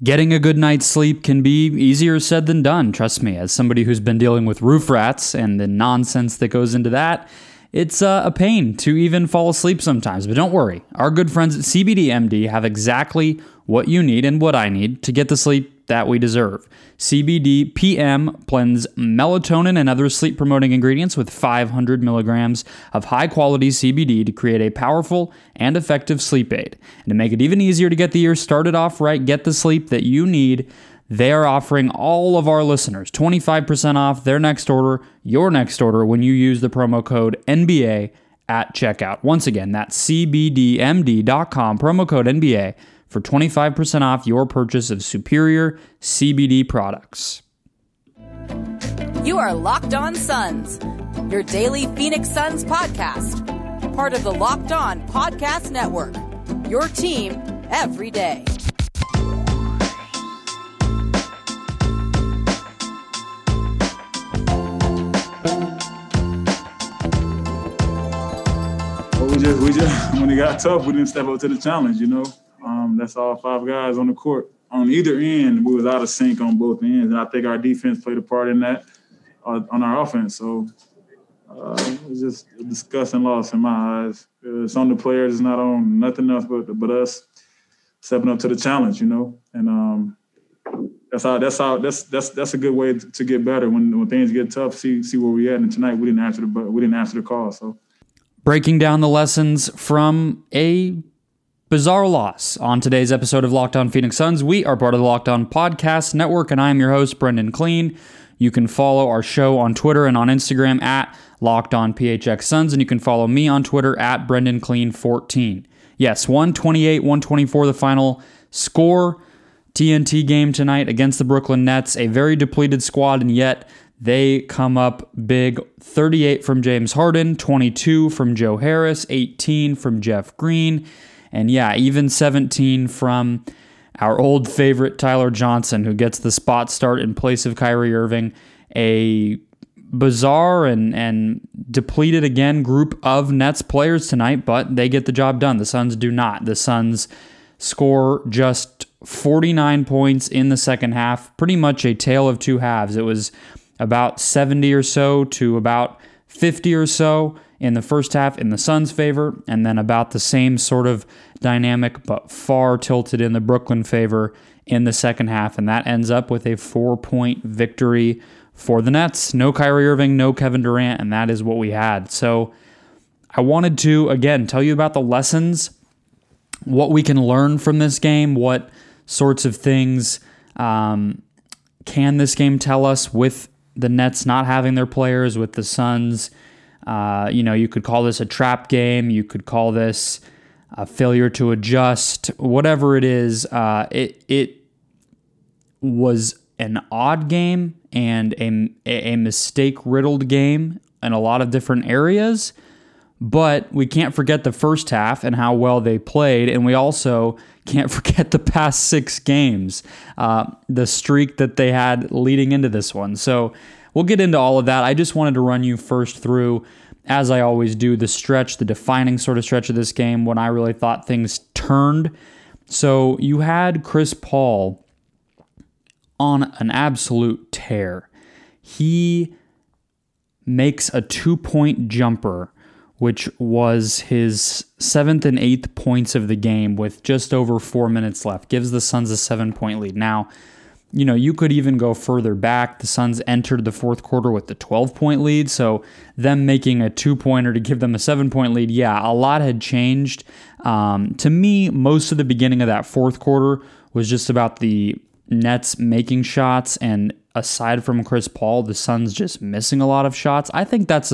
Getting a good night's sleep can be easier said than done, trust me. As somebody who's been dealing with roof rats and the nonsense that goes into that, it's a pain to even fall asleep sometimes. But don't worry, our good friends at CBDMD have exactly what you need and what I need to get the sleep that we deserve. CBD PM blends melatonin and other sleep-promoting ingredients with 500 milligrams of high-quality CBD to create a powerful and effective sleep aid. And to make it even easier to get the year started off right, get the sleep that you need, they are offering all of our listeners 25% off their next order, your next order, when you use the promo code NBA at checkout. Once again, that's cbdmd.com, promo code NBA, for 25% off your purchase of superior CBD products. You are Locked On Suns, your daily Phoenix Suns podcast. Part of the Locked On Podcast Network, your team every day. We just when it got tough, we didn't step up to the challenge, you know. That's all 5 guys on the court. On either end, we was out of sync on both ends, and I think our defense played a part in that on our offense. So it was just a disgusting loss in my eyes. It's on the players. It's not on nothing else but us stepping up to the challenge, you know. And that's a good way to get better when things get tough. See where we at. And tonight we didn't answer the call. So breaking down the lessons from a bizarre loss on today's episode of Locked On Phoenix Suns. We are part of the Locked On Podcast Network, and I am your host, Brendan Clean. You can follow our show on Twitter and on Instagram at Locked On PHX Suns, and you can follow me on Twitter at Brendan Clean 14. Yes, 128-124 the final score. TNT game tonight against the Brooklyn Nets, a very depleted squad, and yet they come up big. 38 from James Harden, 22 from Joe Harris, 18 from Jeff Green, and yeah, even 17 from our old favorite Tyler Johnson, who gets the spot start in place of Kyrie Irving. A bizarre and depleted again group of Nets players tonight, but they get the job done. The Suns do not. The Suns score just 49 points in the second half, pretty much a tale of two halves. It was about 70 or so to about 50 or so in the first half in the Suns' favor, and then about the same sort of dynamic, but far tilted in the Brooklyn favor in the second half, and that ends up with a 4-point victory for the Nets. No Kyrie Irving, no Kevin Durant, and that is what we had. So I wanted to, again, tell you about the lessons, what we can learn from this game, what sorts of things can this game tell us with the Nets not having their players, with the Suns. You could call this a trap game. You could call this a failure to adjust. Whatever it is, it was an odd game and a mistake-riddled game in a lot of different areas. But we can't forget the first half and how well they played, and we also can't forget the past 6 games, the streak that they had leading into this one. So we'll get into all of that. I just wanted to run you first through, as I always do, the stretch, the defining sort of stretch of this game when I really thought things turned. So you had Chris Paul on an absolute tear. He makes a 2-point jumper, which was his 7th and 8th points of the game with just over 4 minutes left. Gives the Suns a 7-point lead. Now, you could even go further back. The Suns entered the fourth quarter with the 12-point lead, so them making a 2-pointer to give them a 7-point lead, yeah, a lot had changed. To me, most of the beginning of that fourth quarter was just about the Nets making shots, and aside from Chris Paul, the Suns just missing a lot of shots. I think that's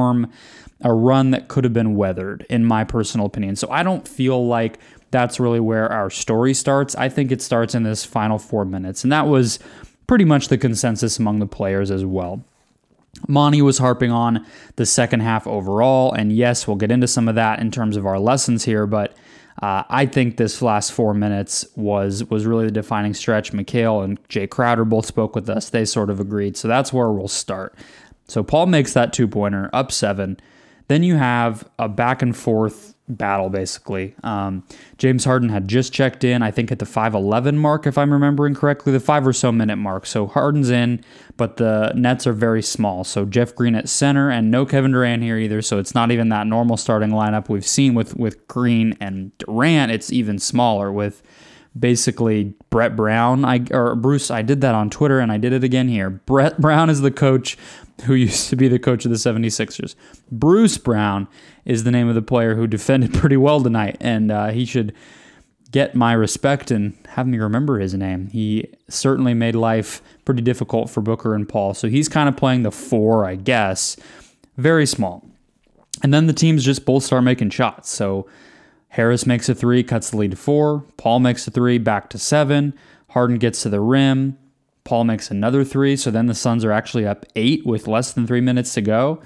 a run that could have been weathered, in my personal opinion. So I don't feel like that's really where our story starts. I think it starts in this final 4 minutes, and that was pretty much the consensus among the players as well. Monty was harping on the second half overall, and yes, we'll get into some of that in terms of our lessons here, but I think this last 4 minutes was really the defining stretch. Mikhail and Jay Crowder both spoke with us. They sort of agreed, so that's where we'll start. So Paul makes that 2-pointer, up 7. Then you have a back and forth battle, basically. James Harden had just checked in, I think at the 5:11 mark, if I'm remembering correctly, the 5 or so minute mark. So Harden's in, but the Nets are very small. So Jeff Green at center, and no Kevin Durant here either. So it's not even that normal starting lineup we've seen with Green and Durant. It's even smaller with basically Brett Brown. Bruce, I did that on Twitter and I did it again here. Brett Brown is the coach who used to be the coach of the 76ers. Bruce Brown is the name of the player who defended pretty well tonight, and he should get my respect and have me remember his name. He certainly made life pretty difficult for Booker and Paul, so he's kind of playing the 4, I guess. Very small. And then the teams just both start making shots. So Harris makes a 3, cuts the lead to 4. Paul makes a 3, back to 7. Harden gets to the rim. Paul makes another 3, so then the Suns are actually up 8 with less than 3 minutes to go.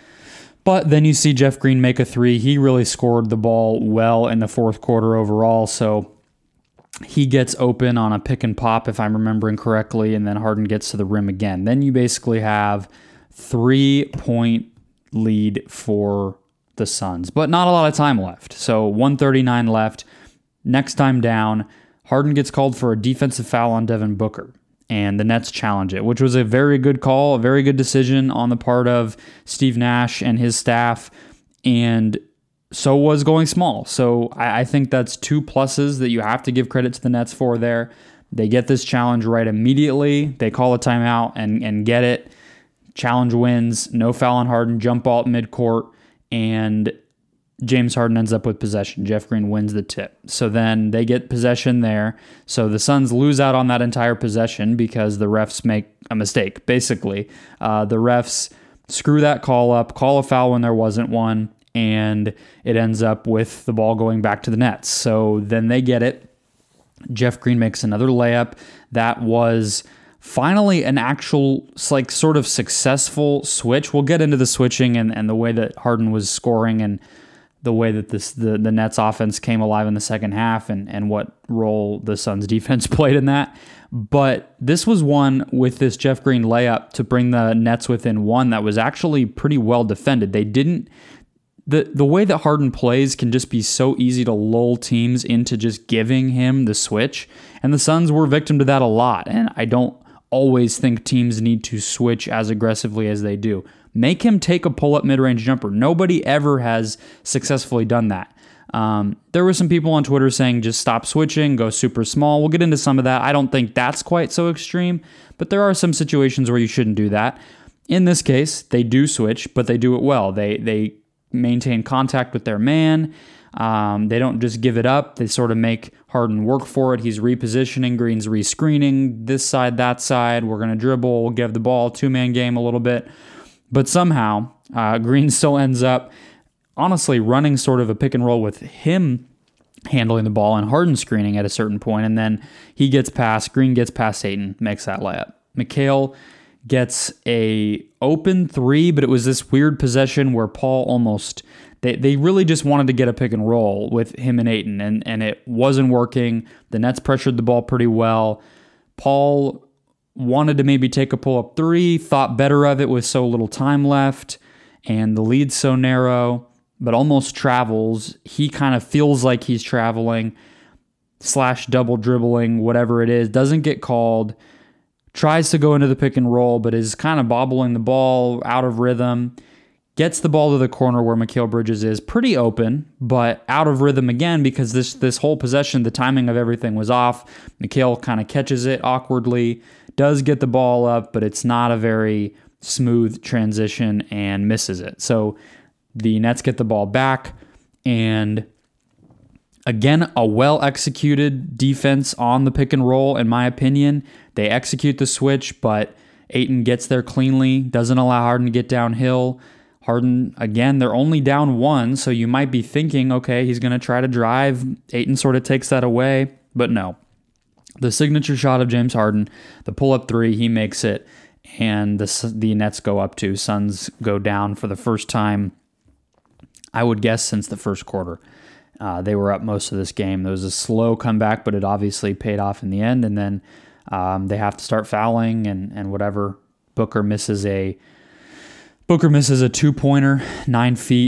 But then you see Jeff Green make a 3. He really scored the ball well in the fourth quarter overall, so he gets open on a pick and pop, if I'm remembering correctly, and then Harden gets to the rim again. Then you basically have 3-point lead for the Suns, but not a lot of time left. So 1:39 left. Next time down, Harden gets called for a defensive foul on Devin Booker, and the Nets challenge it, which was a very good call, a very good decision on the part of Steve Nash and his staff, and so was going small. So I think that's 2 pluses that you have to give credit to the Nets for there. They get this challenge right immediately. They call a timeout and get it. Challenge wins. No foul on Harden. Jump ball at midcourt. And James Harden ends up with possession. Jeff Green wins the tip. So then they get possession there. So the Suns lose out on that entire possession because the refs make a mistake, basically. The refs screw that call up, call a foul when there wasn't one, and it ends up with the ball going back to the Nets. So then they get it. Jeff Green makes another layup. That was finally an actual, like, sort of successful switch. We'll get into the switching and the way that Harden was scoring and the way that the Nets offense came alive in the second half and what role the Suns defense played in that. But this was one with this Jeff Green layup to bring the Nets within 1 that was actually pretty well defended. They didn't, the way that Harden plays can just be so easy to lull teams into just giving him the switch. And the Suns were victim to that a lot. And I don't always think teams need to switch as aggressively as they do. Make him take a pull-up mid-range jumper. Nobody ever has successfully done that. There were some people on Twitter saying just stop switching, go super small. We'll get into some of that. I don't think that's quite so extreme, but there are some situations where you shouldn't do that. In this case, they do switch, but they do it well. They maintain contact with their man. They don't just give it up. They sort of make Harden work for it. He's repositioning. Green's rescreening this side, that side. We're going to dribble. We'll give the ball, 2-man game a little bit. But somehow, Green still ends up, honestly, running sort of a pick and roll with him handling the ball and Harden screening at a certain point. And then he gets past, Green gets past Ayton, makes that layup. Mikal gets a open 3, but it was this weird possession where Paul almost, they really just wanted to get a pick and roll with him and Ayton, and it wasn't working. The Nets pressured the ball pretty well. Paul wanted to maybe take a pull-up 3, thought better of it with so little time left, and the lead's so narrow, but almost travels. He kind of feels like he's traveling, / double dribbling, whatever it is, doesn't get called, tries to go into the pick and roll, but is kind of bobbling the ball out of rhythm, gets the ball to the corner where Mikal Bridges is, pretty open, but out of rhythm again because this whole possession, the timing of everything was off. Mikal kind of catches it awkwardly, does get the ball up, but it's not a very smooth transition and misses it. So the Nets get the ball back, and again, a well-executed defense on the pick and roll, in my opinion. They execute the switch, but Ayton gets there cleanly, doesn't allow Harden to get downhill. Harden, again, they're only down 1, so you might be thinking, okay, he's going to try to drive. Ayton sort of takes that away, but no. The signature shot of James Harden, the pull-up 3, he makes it, and the Nets go up 2. Suns go down for the first time, I would guess, since the first quarter. They were up most of this game. There was a slow comeback, but it obviously paid off in the end, and then they have to start fouling and whatever. Booker misses a 2-pointer, 9 feet,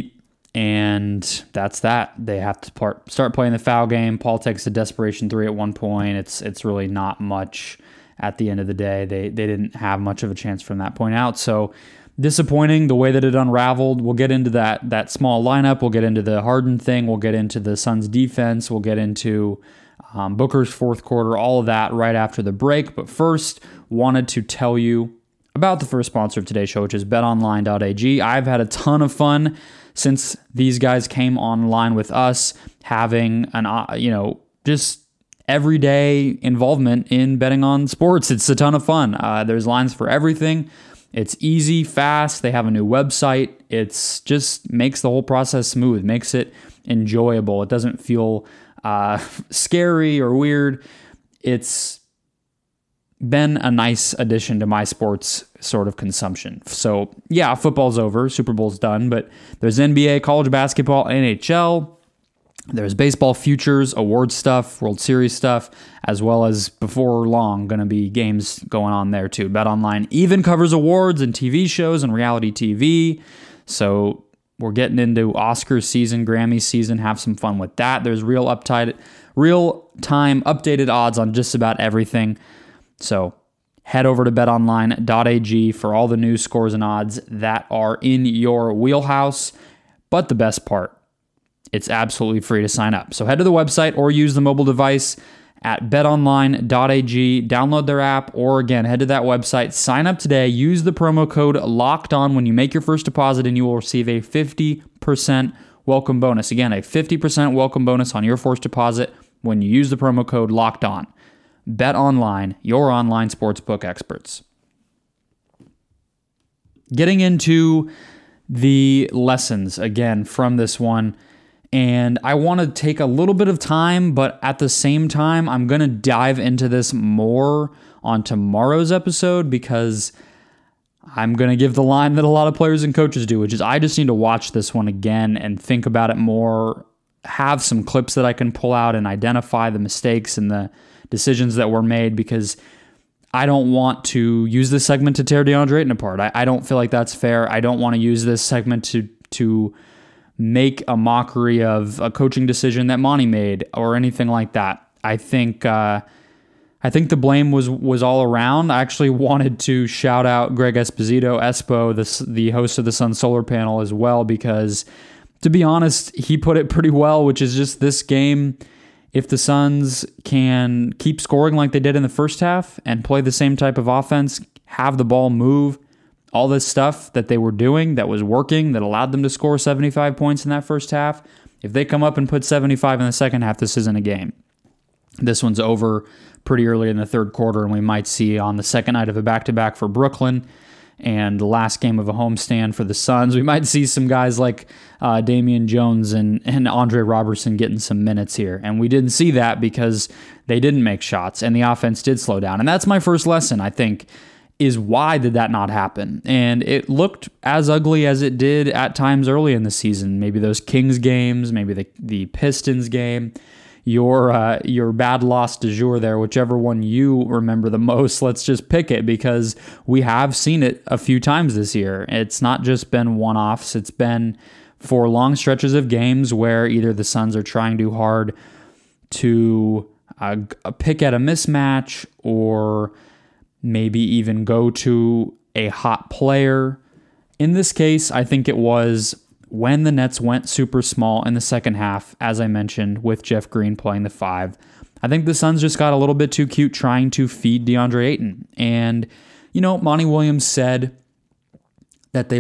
And that's that. They have to start playing the foul game. Paul takes a desperation three at one point. It's really not much at the end of the day. They didn't have much of a chance from that point out. So disappointing the way that it unraveled. We'll get into that small lineup. We'll get into the Harden thing. We'll get into the Suns defense. We'll get into Booker's fourth quarter, all of that right after the break. But first, wanted to tell you about the first sponsor of today's show, which is betonline.ag. I've had a ton of fun since these guys came online with us, having just everyday involvement in betting on sports. It's a ton of fun. There's lines for everything. It's easy, fast. They have a new website. It's just makes the whole process smooth, makes it enjoyable. It doesn't feel scary or weird. It's been a nice addition to my sports sort of consumption. So yeah, football's over, Super Bowl's done, but there's NBA, college basketball, NHL, there's baseball futures, award stuff, World Series stuff, as well as before long going to be games going on there too. BetOnline even covers awards and TV shows and reality TV. So we're getting into Oscars season, Grammy season, have some fun with that. There's real-time updated odds on just about everything. So head over to betonline.ag for all the news, scores, and odds that are in your wheelhouse. But the best part, it's absolutely free to sign up. So head to the website or use the mobile device at betonline.ag, download their app, or again, head to that website, sign up today, use the promo code LOCKEDON when you make your first deposit, and you will receive a 50% welcome bonus. Again, a 50% welcome bonus on your first deposit when you use the promo code LOCKEDON. Bet Online, your online sportsbook experts. Getting into the lessons again from this one, and I want to take a little bit of time, but at the same time, I'm going to dive into this more on tomorrow's episode because I'm going to give the line that a lot of players and coaches do, which is I just need to watch this one again and think about it more, have some clips that I can pull out and identify the mistakes and the decisions that were made, because I don't want to use this segment to tear DeAndre Ayton apart. I don't feel like that's fair. I don't want to use this segment to make a mockery of a coaching decision that Monty made or anything like that. I think the blame was all around. I actually wanted to shout out Greg Esposito, Espo, the host of the Sun Solar Panel as well, because to be honest, he put it pretty well, which is just this game, if the Suns can keep scoring like they did in the first half and play the same type of offense, have the ball move, all this stuff that they were doing that was working, that allowed them to score 75 points in that first half, if they come up and put 75 in the second half, this isn't a game. This one's over pretty early in the third quarter, and we might see on the second night of a back-to-back for Brooklyn and the last game of a homestand for the Suns, we might see some guys like Damian Jones and Andre Robertson getting some minutes here. And we didn't see that because they didn't make shots and the offense did slow down. And that's my first lesson, I think, is why did that not happen? And it looked as ugly as it did at times early in the season. Maybe those Kings games, maybe the Pistons game. Your bad loss du jour there, whichever one you remember the most, let's just pick it, because we have seen it a few times this year. It's not just been one-offs. It's been for long stretches of games where either the Suns are trying too hard to pick at a mismatch or maybe even go to a hot player. In this case, I think it was when the Nets went super small in the second half, as I mentioned, with Jeff Green playing the 5. I think the Suns just got a little bit too cute trying to feed DeAndre Ayton. And, Monty Williams said that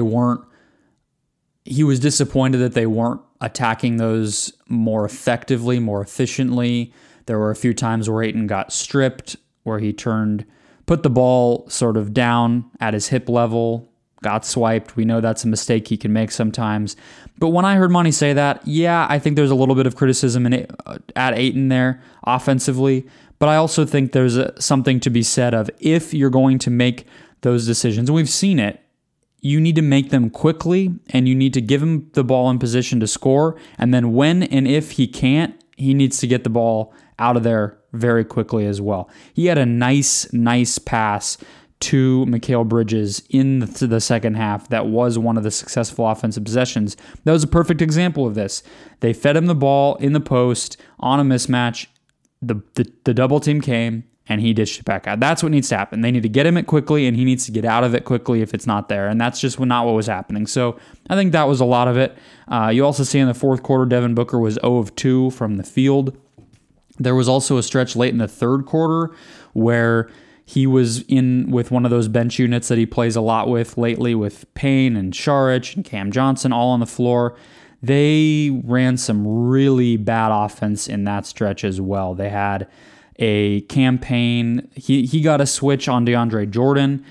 he was disappointed that they weren't attacking those more effectively, more efficiently. There were a few times where Ayton got stripped, where he put the ball sort of down at his hip level, got swiped. We know that's a mistake he can make sometimes. But when I heard Monty say that, yeah, I think there's a little bit of criticism at Ayton there offensively. But I also think there's something to be said of if you're going to make those decisions, and we've seen it, you need to make them quickly and you need to give him the ball in position to score. And then when and if he can't, he needs to get the ball out of there very quickly as well. He had a nice pass to Mikal Bridges in the second half. That was one of the successful offensive possessions. That was a perfect example of this. They fed him the ball in the post on a mismatch. The double team came, and he dished it back out. That's what needs to happen. They need to get him it quickly, and he needs to get out of it quickly if it's not there. And that's just not what was happening. So I think that was a lot of it. You also see in the fourth quarter, Devin Booker was 0 of 2 from the field. There was also a stretch late in the third quarter where he was in with one of those bench units that he plays a lot with lately, with Payne and Saric and Cam Johnson all on the floor. They ran some really bad offense in that stretch as well. They had a campaign. He got a switch on DeAndre Jordan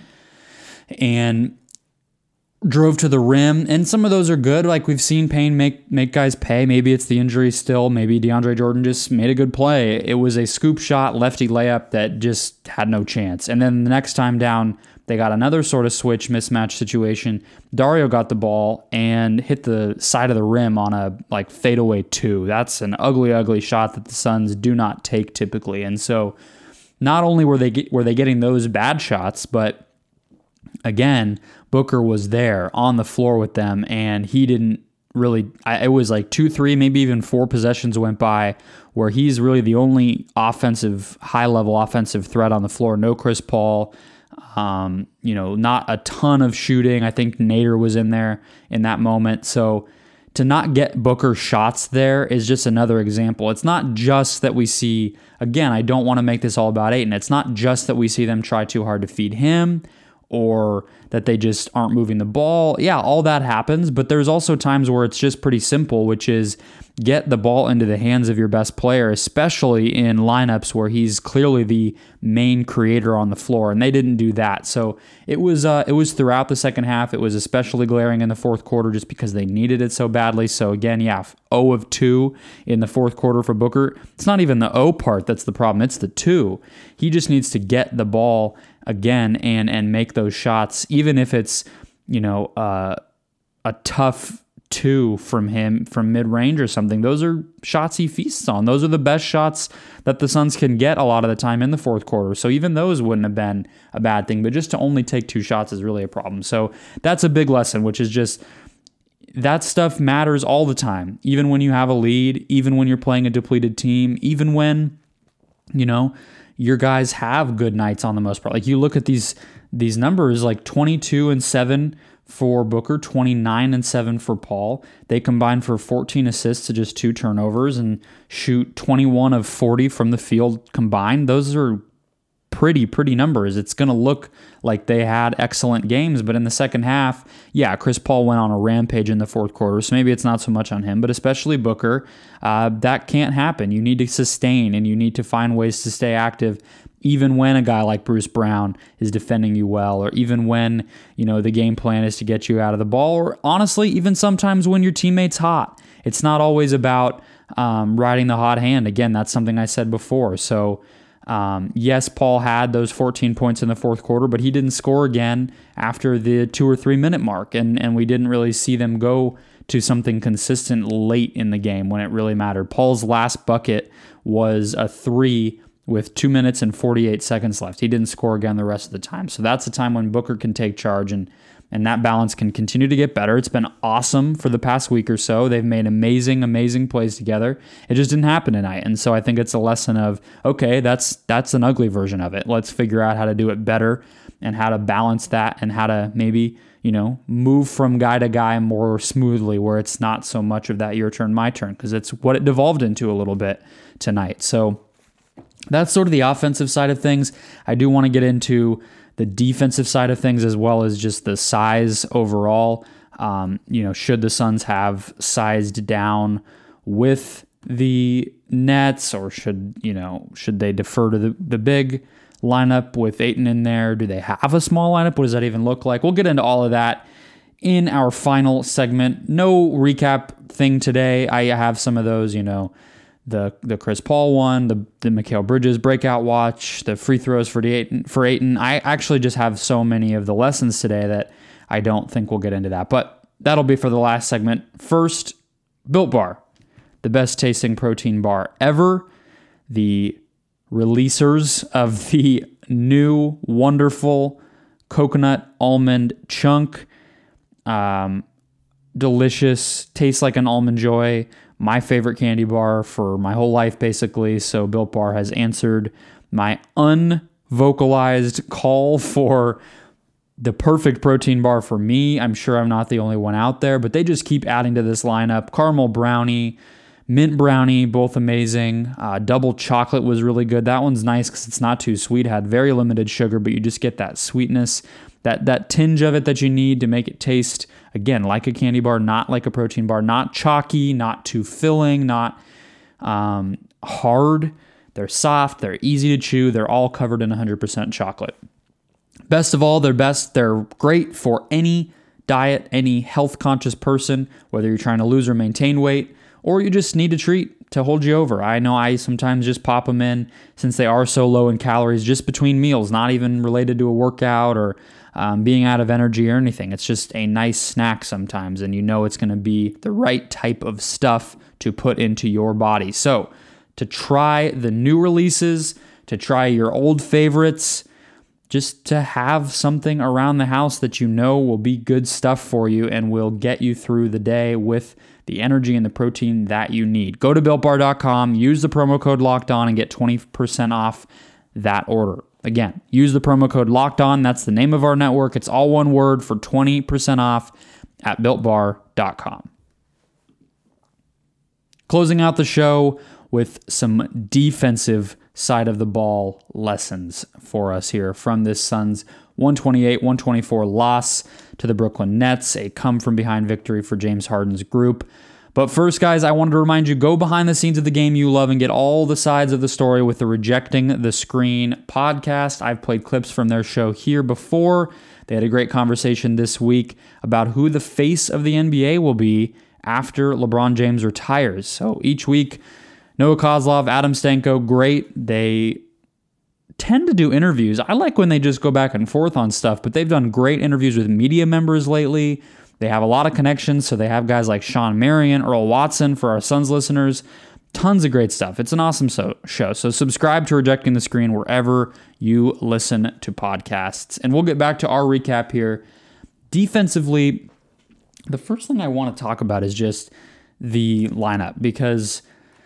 and drove to the rim, and some of those are good. Like we've seen Payne make guys pay. Maybe it's the injury still. Maybe DeAndre Jordan just made a good play. It was a scoop shot, lefty layup that just had no chance. And then the next time down, they got another sort of switch mismatch situation. Dario got the ball and hit the side of the rim on a fadeaway 2. That's an ugly, ugly shot that the Suns do not take typically. And so not only were they getting those bad shots, but again, Booker was there on the floor with them, and he didn't really. It was like 2, 3, maybe even 4 possessions went by where he's really the only high-level offensive threat on the floor. No Chris Paul. Not a ton of shooting. I think Nader was in there in that moment. So to not get Booker shots there is just another example. It's not just that we see, again, I don't want to make this all about Ayton. It's not just that we see them try too hard to feed him or that they just aren't moving the ball. Yeah, all that happens, but there's also times where it's just pretty simple, which is get the ball into the hands of your best player, especially in lineups where he's clearly the main creator on the floor, and they didn't do that. So it was throughout the second half. It was especially glaring in the fourth quarter just because they needed it so badly. So again, 0 of 2 in the fourth quarter for Booker. It's not even the O part that's the problem. It's the 2. He just needs to get the ball again and make those shots, even if it's a tough 2 from him from mid-range or something. Those are shots he feasts on. Those are the best shots that the Suns can get a lot of the time in the fourth quarter. So even those wouldn't have been a bad thing, but just to only take 2 shots is really a problem. So that's a big lesson, which is just that stuff matters all the time, even when you have a lead, even when you're playing a depleted team, even when your guys have good nights on the most part. Like you look at these numbers, like 22 and 7 for Booker, 29 and 7 for Paul. They combine for 14 assists to just 2 turnovers and shoot 21 of 40 from the field combined. Those are pretty numbers. It's going to look like they had excellent games, but in the second half, Chris Paul went on a rampage in the fourth quarter, so maybe it's not so much on him, but especially Booker, that can't happen. You need to sustain, and you need to find ways to stay active, even when a guy like Bruce Brown is defending you well, or even when, the game plan is to get you out of the ball, or honestly, even sometimes when your teammate's hot. It's not always about riding the hot hand. Again, that's something I said before. So, yes, Paul had those 14 points in the fourth quarter, but he didn't score again after the 2 or 3 minute mark, and we didn't really see them go to something consistent late in the game when it really mattered. Paul's last bucket was a 3 with 2 minutes and 48 seconds left. He didn't score again the rest of the time. So that's a time when Booker can take charge, and that balance can continue to get better. It's been awesome for the past week or so. They've made amazing plays together. It just didn't happen tonight. And so I think it's a lesson of, okay, that's an ugly version of it. Let's figure out how to do it better and how to balance that and how to maybe, move from guy to guy more smoothly where it's not so much of that your turn, my turn, because it's what it devolved into a little bit tonight. So that's sort of the offensive side of things. I do want to get into the defensive side of things as well as just the size overall. Should the Suns have sized down with the Nets, or should they defer to the big lineup with Ayton in there? Do they have a small lineup? What does that even look like? We'll get into all of that in our final segment. No recap thing today. I have some of those, the Chris Paul one, the Mikal Bridges breakout watch, the free throws for Ayton. I actually just have so many of the lessons today that I don't think we'll get into that. But that'll be for the last segment. First, Built Bar, the best tasting protein bar ever. The releasers of the new, wonderful, coconut almond chunk. Delicious, tastes like an Almond Joy. My favorite candy bar for my whole life, basically. So Built Bar has answered my unvocalized call for the perfect protein bar for me. I'm sure I'm not the only one out there, but they just keep adding to this lineup. Caramel brownie, mint brownie, both amazing. Double chocolate was really good. That one's nice because it's not too sweet. It had very limited sugar, but you just get that sweetness, that tinge of it that you need to make it taste, again, like a candy bar, not like a protein bar, not chalky, not too filling, not hard. They're soft, they're easy to chew, they're all covered in 100% chocolate. Best of all, they're great for any diet, any health-conscious person, whether you're trying to lose or maintain weight, or you just need a treat to hold you over. I know I sometimes just pop them in, since they are so low in calories, just between meals, not even related to a workout or being out of energy or anything. It's just a nice snack sometimes, and you know it's going to be the right type of stuff to put into your body. So, to try the new releases, to try your old favorites, just to have something around the house that you know will be good stuff for you and will get you through the day with the energy and the protein that you need. Go to BuiltBar.com, use the promo code LOCKEDON, and get 20% off that order. Again, use the promo code LOCKEDON. That's the name of our network. It's all one word for 20% off at BuiltBar.com. Closing out the show with some defensive side of the ball lessons for us here from this Suns 128-124 loss to the Brooklyn Nets, a come-from-behind victory for James Harden's group. But first, guys, I wanted to remind you, go behind the scenes of the game you love and get all the sides of the story with the Rejecting the Screen podcast. I've played clips from their show here before. They had a great conversation this week about who the face of the NBA will be after LeBron James retires. So each week, Noah Kozlov, Adam Stanko, great. They tend to do interviews. I like when they just go back and forth on stuff, but they've done great interviews with media members lately. They have a lot of connections, so they have guys like Sean Marion, Earl Watson for our Suns listeners. Tons of great stuff. It's an awesome show. So subscribe to Rejecting the Screen wherever you listen to podcasts. And we'll get back to our recap here. Defensively, the first thing I want to talk about is just the lineup, because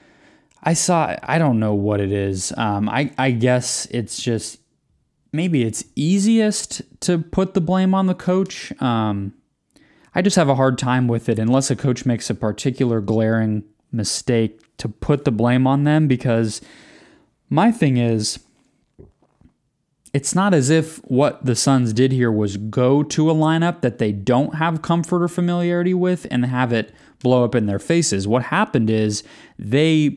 I don't know what it is. I guess it's just, maybe it's easiest to put the blame on the coach. I just have a hard time with it unless a coach makes a particular glaring mistake to put the blame on them, because my thing is, it's not as if what the Suns did here was go to a lineup that they don't have comfort or familiarity with and have it blow up in their faces. What happened is they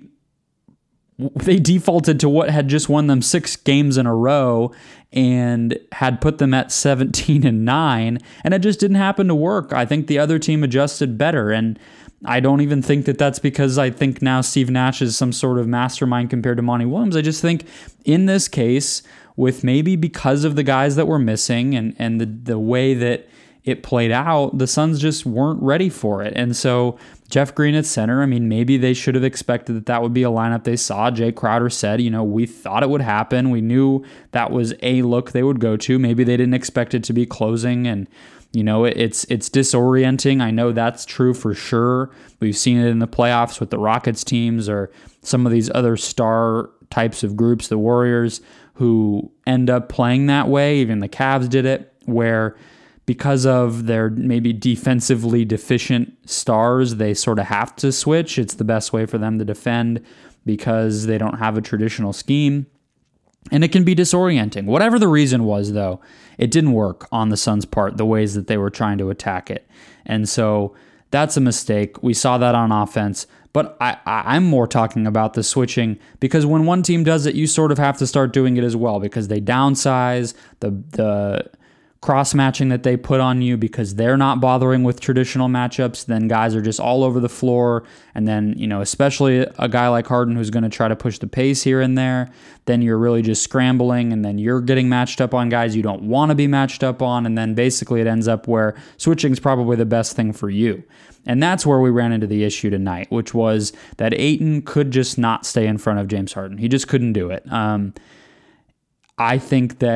defaulted to what had just won them 6 games in a row and had put them at 17-9, and it just didn't happen to work. I think the other team adjusted better, and I don't even think that that's because I think now Steve Nash is some sort of mastermind compared to Monty Williams. I just think in this case, with maybe because of the guys that were missing and the way that it played out, the Suns just weren't ready for it. And so Jeff Green at center, I mean, maybe they should have expected that would be a lineup they saw. Jay Crowder said, we thought it would happen. We knew that was a look they would go to. Maybe they didn't expect it to be closing, and it's disorienting. I know that's true for sure. We've seen it in the playoffs with the Rockets teams or some of these other star types of groups, the Warriors, who end up playing that way. Even the Cavs did it, where because of their maybe defensively deficient stars, they sort of have to switch. It's the best way for them to defend because they don't have a traditional scheme. And it can be disorienting. Whatever the reason was, though, it didn't work on the Suns' part, the ways that they were trying to attack it. And so that's a mistake. We saw that on offense. But I'm more talking about the switching, because when one team does it, you sort of have to start doing it as well, because they downsize the cross-matching that they put on you because they're not bothering with traditional matchups. Then guys are just all over the floor. And then, especially a guy like Harden who's going to try to push the pace here and there, then you're really just scrambling, and then you're getting matched up on guys you don't want to be matched up on. And then basically it ends up where switching is probably the best thing for you. And that's where we ran into the issue tonight, which was that Ayton could just not stay in front of James Harden. He just couldn't do it. I think that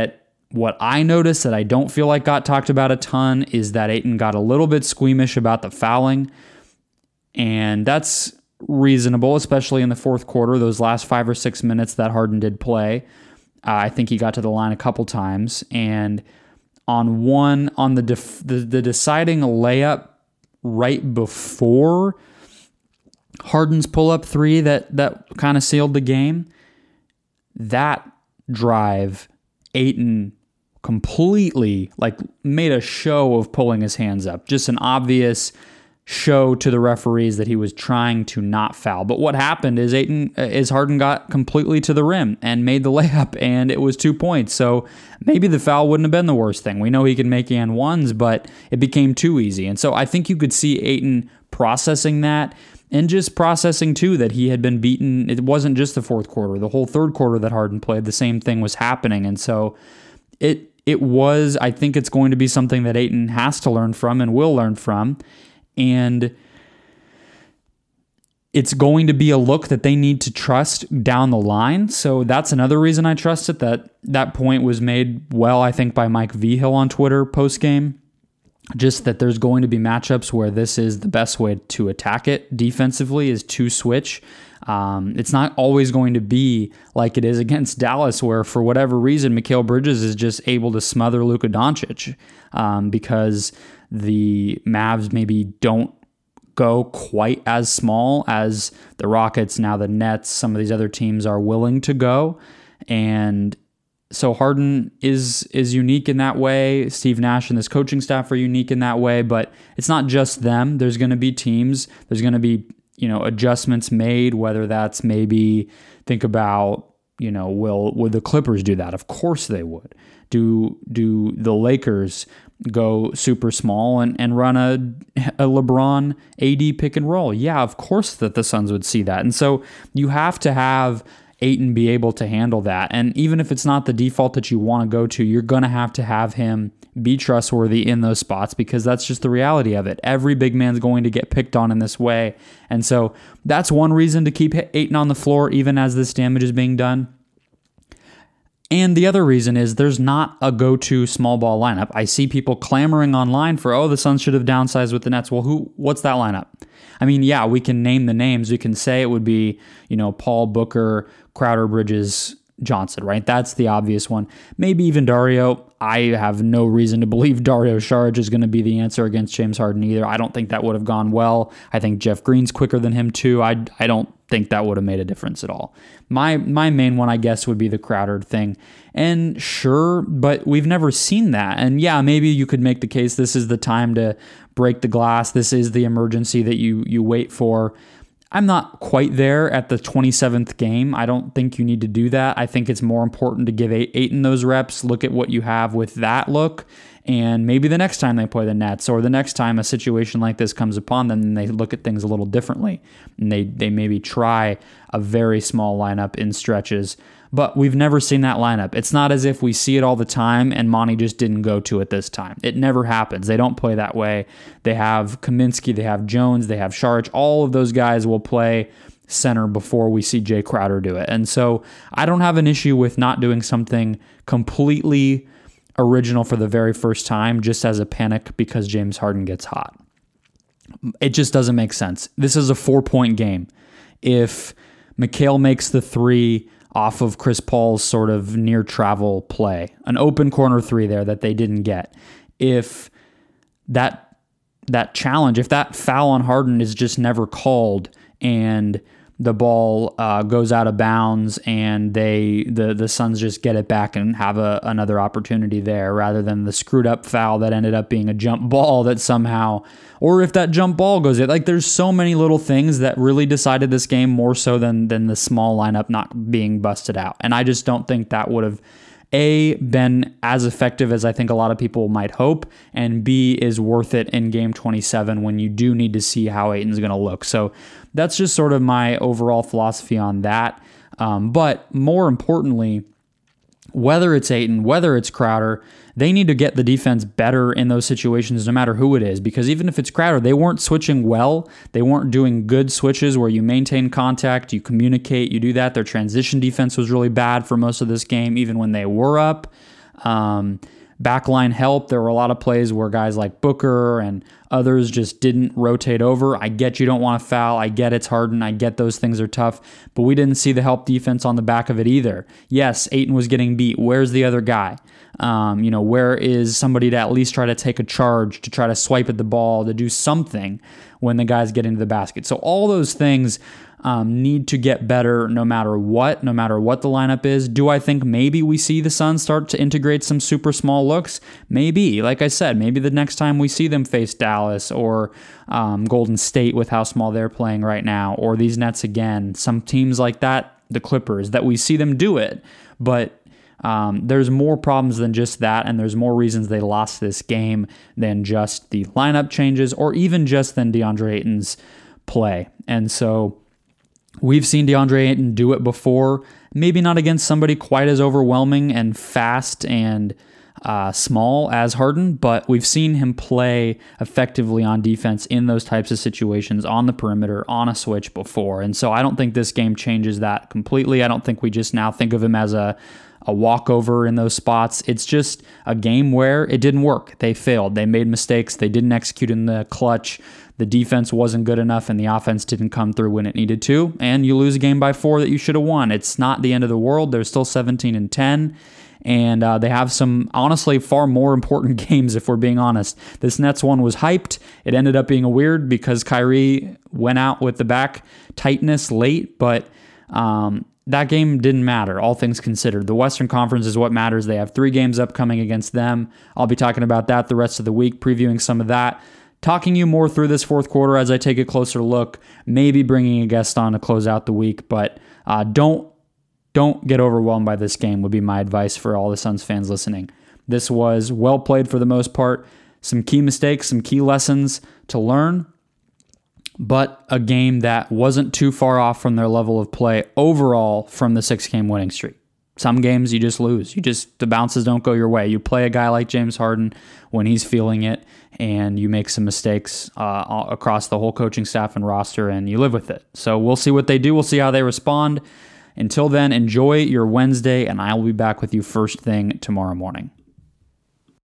What I noticed that I don't feel like got talked about a ton is that Ayton got a little bit squeamish about the fouling, and that's reasonable, especially in the fourth quarter, those last 5 or 6 minutes that Harden did play. I think he got to the line a couple times, and on the deciding layup right before Harden's pull-up three that kind of sealed the game, that drive, Ayton completely made a show of pulling his hands up. Just an obvious show to the referees that he was trying to not foul. But what happened is Harden got completely to the rim and made the layup, and it was 2 points. So maybe the foul wouldn't have been the worst thing. We know he can make and ones, but it became too easy. And so I think you could see Ayton processing that, and just processing too that he had been beaten. It wasn't just the fourth quarter. The whole third quarter that Harden played, the same thing was happening. And so I think it's going to be something that Ayton has to learn from and will learn from. And it's going to be a look that they need to trust down the line. So that's another reason I trust it. That point was made well, I think, by Mike Vigil on Twitter post-game. Just that there's going to be matchups where this is the best way to attack it defensively is to switch. It's not always going to be like it is against Dallas, where for whatever reason Mikal Bridges is just able to smother Luka Doncic because the Mavs maybe don't go quite as small as the Rockets, now the Nets, some of these other teams are willing to go. And so Harden is unique in that way. Steve Nash and this coaching staff are unique in that way, but it's not just them. There's going to be teams. There's going to be, adjustments made, whether that's maybe think about, would the Clippers do that? Of course they would. Do the Lakers go super small and run a LeBron AD pick and roll? Yeah, of course that the Suns would see that. And so you have to have Ayton be able to handle that. And even if it's not the default that you want to go to, you're going to have him be trustworthy in those spots, because that's just the reality of it. Every big man's going to get picked on in this way. And so that's one reason to keep Ayton on the floor even as this damage is being done. And the other reason is there's not a go-to small ball lineup. I see people clamoring online for, the Suns should have downsized with the Nets. Well, what's that lineup? I mean, yeah, we can name the names. We can say it would be, Paul, Booker, Crowder, Bridges, Johnson, right? That's the obvious one. Maybe even Dario. I have no reason to believe Dario Saric is going to be the answer against James Harden either. I don't think that would have gone well. I think Jeff Green's quicker than him too. I don't think that would have made a difference at all. My main one, I guess, would be the Crowder thing. And sure, but we've never seen that. And yeah, maybe you could make the case this is the time to break the glass. This is the emergency that you wait for. I'm not quite there at the 27th game. I don't think you need to do that. I think it's more important to give Ayton those reps, look at what you have with that look, and maybe the next time they play the Nets or the next time a situation like this comes upon them, they look at things a little differently. And they maybe try a very small lineup in stretches. But we've never seen that lineup. It's not as if we see it all the time and Monty just didn't go to it this time. It never happens. They don't play that way. They have Kaminsky, they have Jones, they have Saric. All of those guys will play center before we see Jay Crowder do it. And so I don't have an issue with not doing something completely original for the very first time just as a panic because James Harden gets hot. It just doesn't make sense. This is a 4-point game. If Mikal makes the three off of Chris Paul's sort of near travel play, an open corner three there that they didn't get, if that challenge, if that foul on Harden is just never called and the ball goes out of bounds and the Suns just get it back and have another opportunity there rather than the screwed up foul that ended up being a jump ball that somehow, or if that jump ball goes in. Like there's so many little things that really decided this game more so than the small lineup not being busted out. And I just don't think that would have been as effective as I think a lot of people might hope, and B, is worth it in game 27 when you do need to see how Ayton's going to look. So that's just sort of my overall philosophy on that. But more importantly, whether it's Ayton, whether it's Crowder, they need to get the defense better in those situations no matter who it is, because even if it's Crowder, they weren't switching well. They weren't doing good switches where you maintain contact, you communicate, you do that. Their transition defense was really bad for most of this game, even when they were up. Backline help. There were a lot of plays where guys like Booker and others just didn't rotate over. I get you don't want to foul. I get it's Harden. I get those things are tough. But we didn't see the help defense on the back of it either. Yes, Ayton was getting beat. Where's the other guy? Where is somebody to at least try to take a charge, to try to swipe at the ball, to do something when the guys get into the basket? So all those things need to get better no matter what the lineup is. Do I think maybe we see the Suns start to integrate some super small looks? Maybe. Like I said, maybe the next time we see them face Dallas or Golden State with how small they're playing right now, or these Nets again, some teams like that, the Clippers, that we see them do it. But there's more problems than just that, and there's more reasons they lost this game than just the lineup changes or even just than DeAndre Ayton's play. And so we've seen DeAndre Ayton do it before, maybe not against somebody quite as overwhelming and fast and small as Harden, but we've seen him play effectively on defense in those types of situations on the perimeter, on a switch before. And so I don't think this game changes that completely. I don't think we just now think of him as a walkover in those spots. It's just a game where it didn't work. They failed. They made mistakes. They didn't execute in the clutch. The defense wasn't good enough, and the offense didn't come through when it needed to. And you lose a game by 4 that you should have won. It's not the end of the world. They're still 17-10. And they have some, honestly, far more important games, if we're being honest. This Nets one was hyped. It ended up being a weird because Kyrie went out with the back tightness late, but that game didn't matter, all things considered. The Western Conference is what matters. They have 3 games upcoming against them. I'll be talking about that the rest of the week, previewing some of that, talking you more through this fourth quarter as I take a closer look, maybe bringing a guest on to close out the week, but don't get overwhelmed by this game would be my advice for all the Suns fans listening. This was well played for the most part. Some key mistakes, some key lessons to learn, but a game that wasn't too far off from their level of play overall from the 6-game winning streak. Some games you just lose. The bounces don't go your way. You play a guy like James Harden when he's feeling it, and you make some mistakes across the whole coaching staff and roster, and you live with it. So we'll see what they do. We'll see how they respond. Until then, enjoy your Wednesday, and I will be back with you first thing tomorrow morning.